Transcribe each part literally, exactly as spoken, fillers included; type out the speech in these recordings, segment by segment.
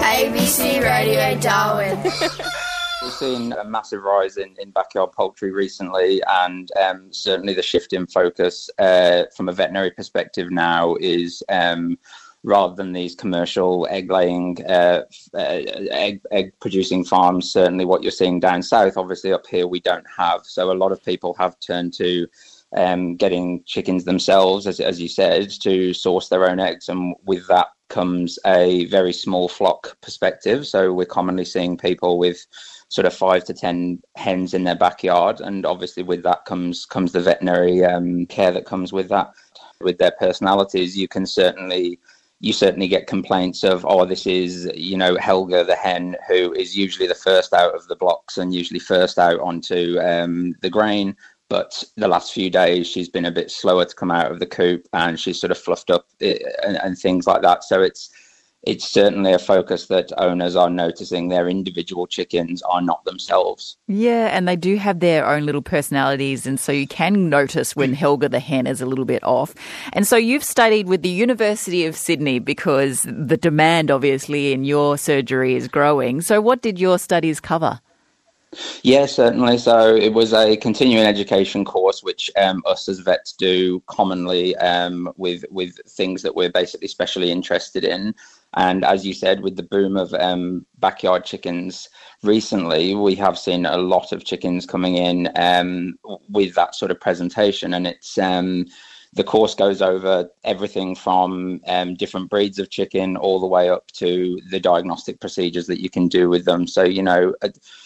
A B C Radio Darwin. We've seen a massive rise in, in backyard poultry recently, and um, certainly the shift in focus uh, from a veterinary perspective now is um, rather than these commercial egg-laying, uh, uh, egg, egg-producing farms, certainly what you're seeing down south, obviously up here we don't have. So a lot of people have turned to um, getting chickens themselves, as, as you said, to source their own eggs, and with that comes a very small flock perspective. So we're commonly seeing people with sort of five to ten hens in their backyard, and obviously with that comes comes the veterinary um, care that comes with that. With their personalities, you can certainly you certainly get complaints of, oh, this is, you know, Helga the hen, who is usually the first out of the blocks and usually first out onto um, the grain. But the last few days, she's been a bit slower to come out of the coop, and she's sort of fluffed up and, and things like that. So it's it's certainly a focus that owners are noticing. Their individual chickens are not themselves. Yeah, and they do have their own little personalities, and so you can notice when Helga the hen is a little bit off. And so you've studied with the University of Sydney because the demand, obviously, in your surgery is growing. So what did your studies cover? Yeah, certainly. So it was a continuing education course, which um, us as vets do commonly um, with with things that we're basically specially interested in. And as you said, with the boom of um, backyard chickens recently, we have seen a lot of chickens coming in um, with that sort of presentation. And it's um, the course goes over everything from um, different breeds of chicken all the way up to the diagnostic procedures that you can do with them. So, you know,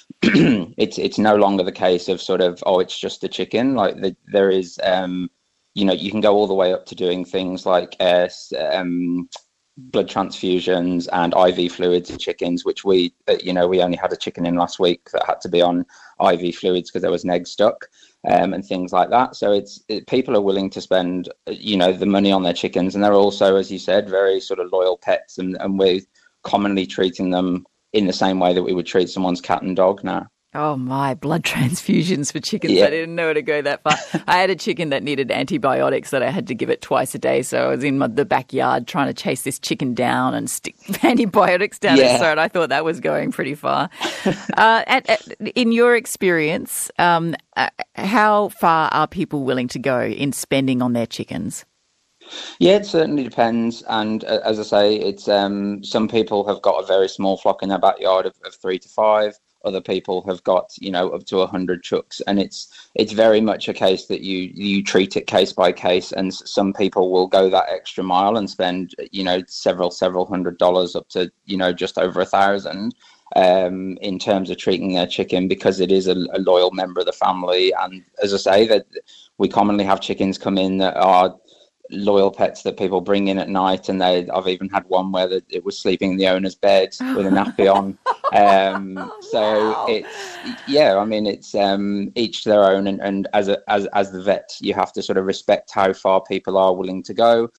it's it's no longer the case of sort of, oh, it's just a chicken. Like the, there is, um, you know, you can go all the way up to doing things like uh, um, blood transfusions and I V fluids in chickens, which we, uh, you know, we only had a chicken in last week that had to be on I V fluids because there was an egg stuck. Um, and things like that. So it's it, people are willing to spend, you know, the money on their chickens, and they're also, as you said, very sort of loyal pets, and, and we're commonly treating them in the same way that we would treat someone's cat and dog now. Oh my, blood transfusions for chickens. Yeah. I didn't know to go that far. I had a chicken that needed antibiotics that I had to give it twice a day. So I was in my, the backyard trying to chase this chicken down and stick antibiotics down yeah. its throat. I thought that was going pretty far. uh, at, at, in your experience, um, uh, how far are people willing to go in spending on their chickens? Yeah, it certainly depends. And uh, as I say, it's um, some people have got a very small flock in their backyard of, of three to five. Other people have got, you know, up to a hundred chooks, and it's it's very much a case that you you treat it case by case. And some people will go that extra mile and spend, you know, several several hundred dollars up to, you know, just over a thousand um, in terms of treating their chicken, because it is a, a loyal member of the family. And as I say, that we commonly have chickens come in that are loyal pets that people bring in at night, and they I've even had one where the, it was sleeping in the owner's bed with a nappy on. Um, Oh, so wow. it's yeah, I mean it's um, each to their own, and, and as a as as the vet, you have to sort of respect how far people are willing to go.